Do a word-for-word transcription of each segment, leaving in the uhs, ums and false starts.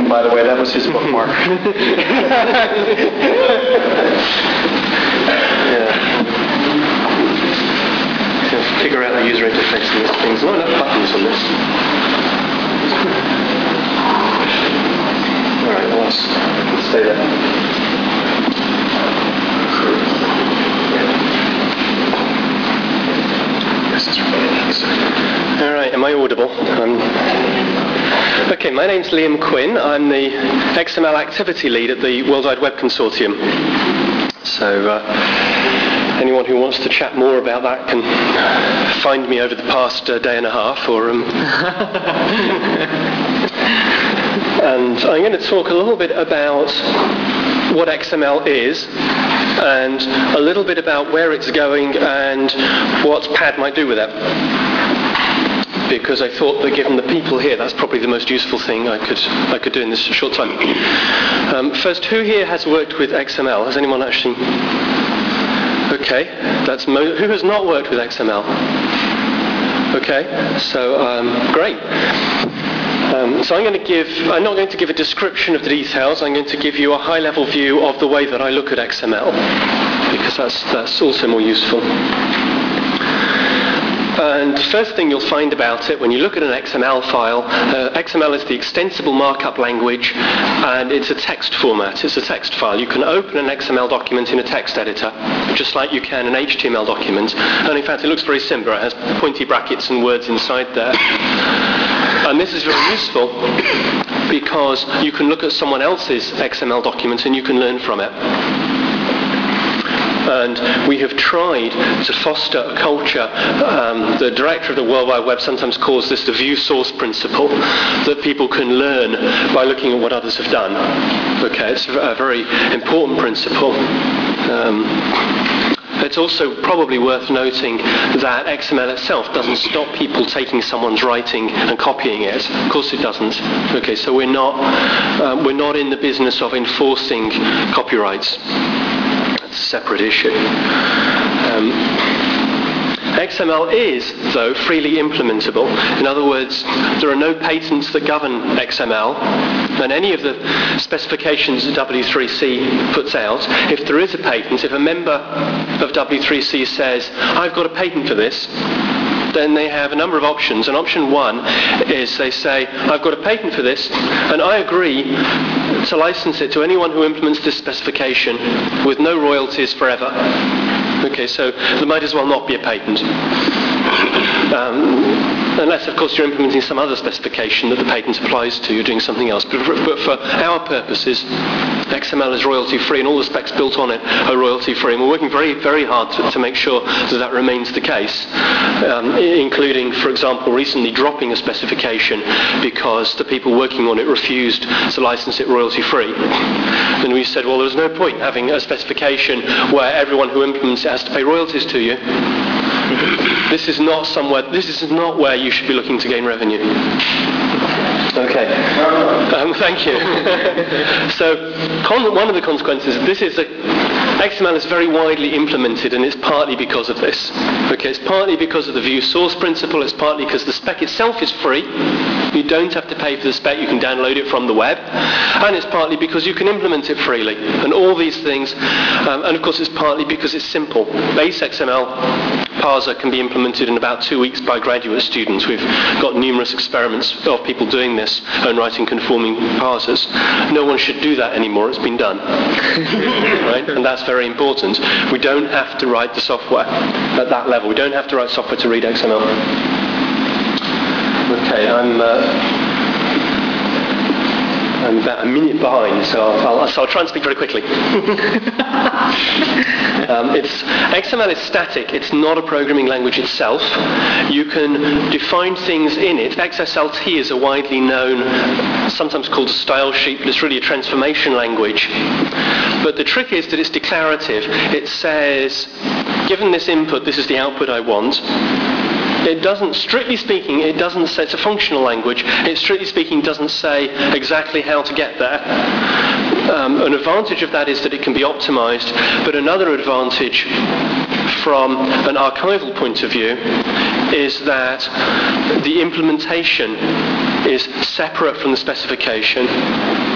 by the way. That was his bookmark. Yeah. So figure out the user interface and these things. Not enough buttons on this. All right, well, let's, let's stay there. All right, am I audible? Um, okay, my name's Liam Quinn. I'm the X M L activity lead at the World Wide Web Consortium. So uh, anyone who wants to chat more about that can find me over the past uh, day and a half. Or, um, and I'm going to talk a little bit about what X M L is, and a little bit about where it's going and what P A D might do with it. Because I thought that given the people here, that's probably the most useful thing I could I could do in this short time. Um, first, who here has worked with X M L? Has anyone actually? Okay, that's mo- who has not worked with X M L? Okay, so um, great. Um, so I'm going to give, I'm not going to give a description of the details, I'm going to give you a high-level view of the way that I look at X M L, because that's, that's also more useful. And the first thing you'll find about it when you look at an X M L file, uh, X M L is the extensible markup language, and it's a text format, it's a text file. You can open an X M L document in a text editor, just like you can an H T M L document, and in fact it looks very similar. It has pointy brackets and words inside there. And this is very useful because you can look at someone else's X M L document and you can learn from it. And we have tried to foster a culture, um, the director of the World Wide Web sometimes calls this the view source principle, that people can learn by looking at what others have done. Okay, it's a very important principle. Um, It's also probably worth noting that X M L itself doesn't stop people taking someone's writing and copying it. Of course it doesn't. Okay, so we're not uh, we're not in the business of enforcing copyrights. That's a separate issue. Um, X M L is, though, freely implementable. In other words, there are no patents that govern X M L, and any of the specifications that W three C puts out, if there is a patent, if a member of W three C says, I've got a patent for this, then they have a number of options. And option one is they say, I've got a patent for this, and I agree to license it to anyone who implements this specification with no royalties forever. Okay, so there might as well not be a patent. Um, unless, of course, you're implementing some other specification that the patent applies to, you're doing something else. But for, but for our purposes, X M L is royalty-free, and all the specs built on it are royalty-free. And we're working very, very hard to, to make sure that that remains the case, um, including, for example, recently dropping a specification because the people working on it refused to license it royalty-free. And we said, well, there's no point having a specification where everyone who implements it has to pay royalties to you. This is not somewhere. This is not where you should be looking to gain revenue. Okay. Um, thank you. So, con- one of the consequences of this is that X M L is very widely implemented, and it's partly because of this. Okay, it's partly because of the view source principle. It's partly because the spec itself is free. You don't have to pay for the spec. You can download it from the web, and it's partly because you can implement it freely. And all these things, um, and of course, it's partly because it's simple. Base X M L parser can be implemented in about two weeks by graduate students. We've got numerous experiments of people doing this and writing conforming parsers. No one should do that anymore. It's been done. Right? And that's very important. We don't have to write the software at that level. We don't have to write software to read X M L. Okay, I'm... Uh, I'm about a minute behind, so I'll, I'll, so I'll try and speak very quickly. um, it's, X M L is static. It's not a programming language itself. You can define things in it. X S L T is a widely known, sometimes called a style sheet, but it's really a transformation language. But the trick is that it's declarative. It says, given this input, this is the output I want. It doesn't, strictly speaking, it doesn't say, it's a functional language, it strictly speaking doesn't say exactly how to get there. Um, an advantage of that is that it can be optimized, but another advantage from an archival point of view is that the implementation is separate from the specification.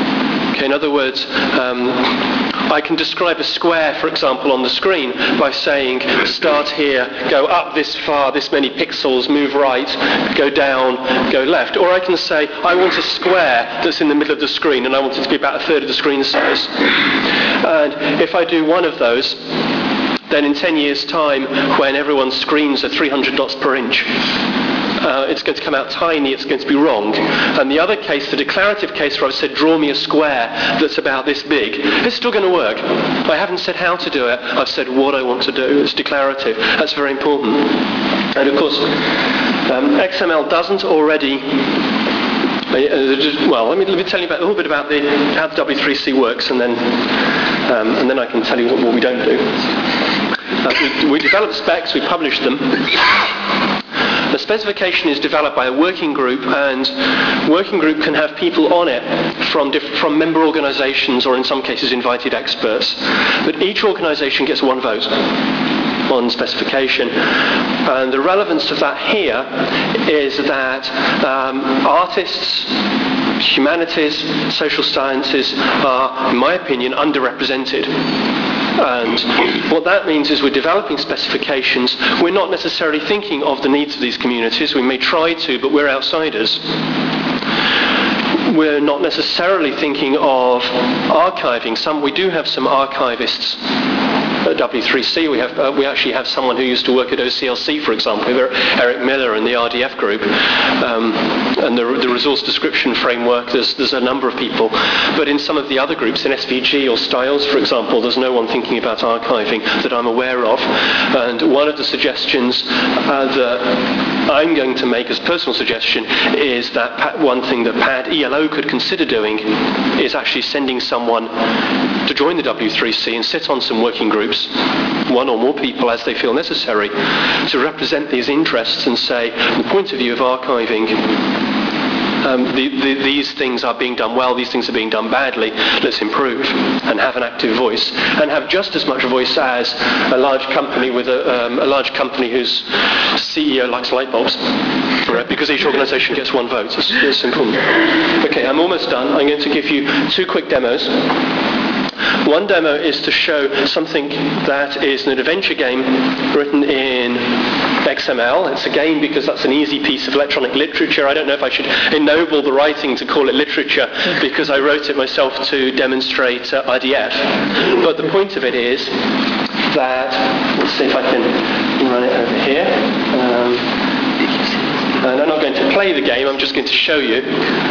Okay, in other words, um, I can describe a square, for example, on the screen by saying start here, go up this far, this many pixels, move right, go down, go left. Or I can say I want a square that's in the middle of the screen and I want it to be about a third of the screen size. And if I do one of those, then in ten years' time, when everyone's screens are three hundred dots per inch, Uh, it's going to come out tiny, it's going to be wrong. And the other case, the declarative case where I've said draw me a square that's about this big, it's still going to work. I haven't said how to do it, I've said what I want to do. It's declarative. That's very important. And of course, um, X M L doesn't already... Uh, well, let me, let me tell you about, a little bit about the, how the W three C works, and then, um, and then I can tell you what, what we don't do. Uh, we, we develop specs, we publish them. The specification is developed by a working group, and working group can have people on it from, diff- from member organizations, or in some cases invited experts. But each organization gets one vote on specification. And the relevance of that here is that um, artists, humanities, social sciences are, in my opinion, underrepresented. And what that means is we're developing specifications. We're not necessarily thinking of the needs of these communities. We may try to, but we're outsiders. We're not necessarily thinking of archiving. Some, we do have some archivists at W three C. We have, uh, we actually have someone who used to work at O C L C, for example, Eric Miller and the R D F group, um, and the, the resource description framework. There's, there's a number of people, but in some of the other groups, in S V G or Styles, for example, there's no one thinking about archiving that I'm aware of. And one of the suggestions uh, that I'm going to make as a personal suggestion is that one thing that P A D E L O could consider doing is actually sending someone to join the W three C and sit on some working groups, one or more people as they feel necessary, to represent these interests and say, from the point of view of archiving, um, the, the, these things are being done well, these things are being done badly, let's improve, and have an active voice, and have just as much voice as a large company with a, um, a large company whose C E O likes light bulbs. Right, because each organisation gets one vote. It's, it's important. Okay, I'm almost done. I'm going to give you two quick demos. One demo is to show something that is an adventure game written in X M L. It's a game because that's an easy piece of electronic literature. I don't know if I should ennoble the writing to call it literature because I wrote it myself to demonstrate uh, I D F. But the point of it is that, let's see if I can run it over here. Um, and I'm not going to play the game, I'm just going to show you.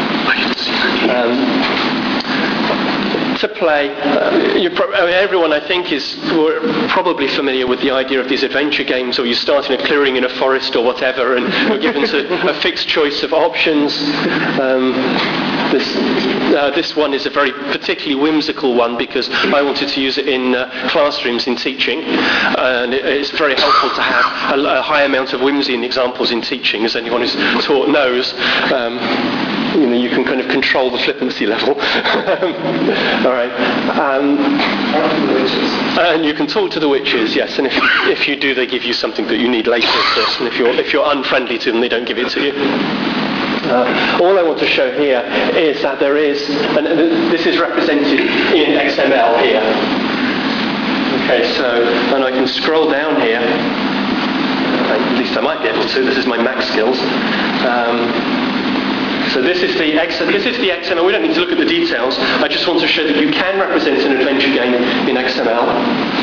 Um, to play, uh, you pro- I mean, everyone I think is probably familiar with the idea of these adventure games where you start in a clearing in a forest or whatever and you're given to a fixed choice of options. Um, this, uh, this one is a very particularly whimsical one because I wanted to use it in uh, classrooms in teaching, and it, it's very helpful to have a, a high amount of whimsy in examples in teaching, as anyone who's taught knows. Um, You know, you can kind of control the flippancy level. All right. Um, and you can talk to the witches, yes. And if if you do, they give you something that you need later, of course. And if you're if you're unfriendly to them, they don't give it to you. Uh, all I want to show here is that there is, and this is represented in X M L here. Okay, so and I can scroll down here. At least I might be able to. This is my Mac skills. Um, So this is the X, this is the X M L. We don't need to look at the details. I just want to show that you can represent an adventure game in X M L.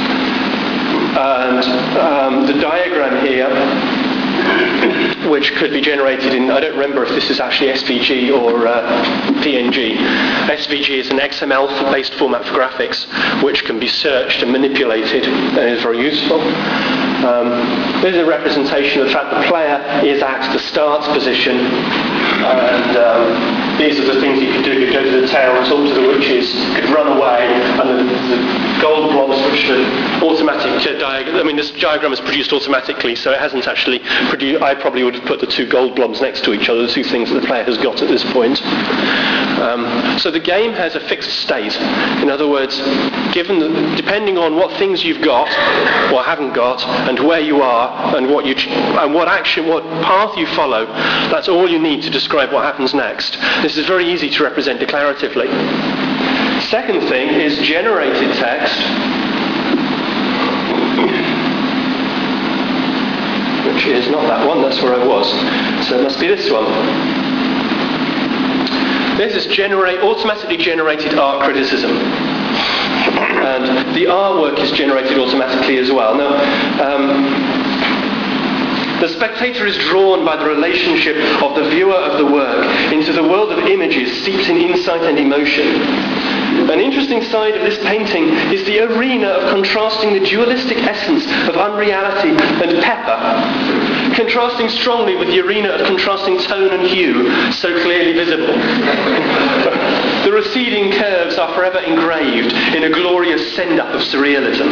And um, the diagram here, which could be generated in, I don't remember if this is actually S V G or uh, P N G. S V G is an X M L-based format for graphics, which can be searched and manipulated, and is very useful. Um, this is a representation of the fact the player is at the start position, and um, these are the things you could do. You could go to the town, talk to the witches, you could run away, and the, the gold blobs, which are automatic uh, diagram. I mean, this diagram is produced automatically, so it hasn't actually produced. I probably would have put the two gold blobs next to each other, the two things that the player has got at this point. Um, so the game has a fixed state. In other words, given the, depending on what things you've got or haven't got, and where you are, and what you and what action, what path you follow, that's all you need to describe what happens next. This is very easy to represent declaratively. Second thing is generated text, which is not that one, that's where I was. So it must be this one. This is generate, automatically generated art criticism. And the artwork is generated automatically as well. Now, um, the spectator is drawn by the relationship of the viewer of the work into the world of images steeped in insight and emotion. An interesting side of this painting is the arena of contrasting the dualistic essence of unreality and pepper, contrasting strongly with the arena of contrasting tone and hue, so clearly visible. The receding curves are forever engraved in a glorious send-up of surrealism.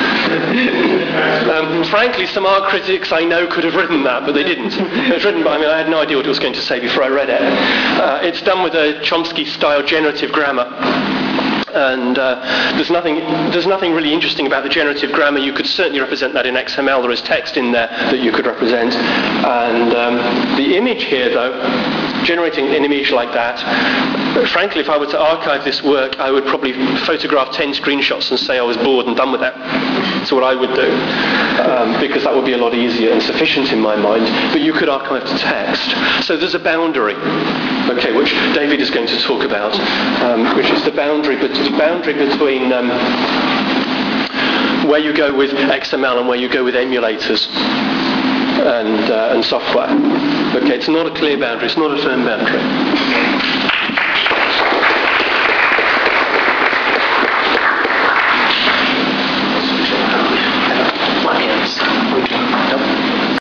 Um, frankly, some art critics I know could have written that, but they didn't. It was written by, I mean, I had no idea what it was going to say before I read it. Uh, it's done with a Chomsky-style generative grammar. And uh, there's nothing there's nothing really interesting about the generative grammar. You could certainly represent that in X M L. There is text in there that you could represent. And um, the image here, though, generating an image like that, frankly, if I were to archive this work, I would probably photograph ten screenshots and say I was bored and done with that. That's what I would do, um, because that would be a lot easier and sufficient in my mind. But you could archive the text. So there's a boundary, okay, which David is going to talk about, um, which is the boundary, but the boundary between um, where you go with X M L and where you go with emulators and uh, and software. Okay, it's not a clear boundary. It's not a firm boundary.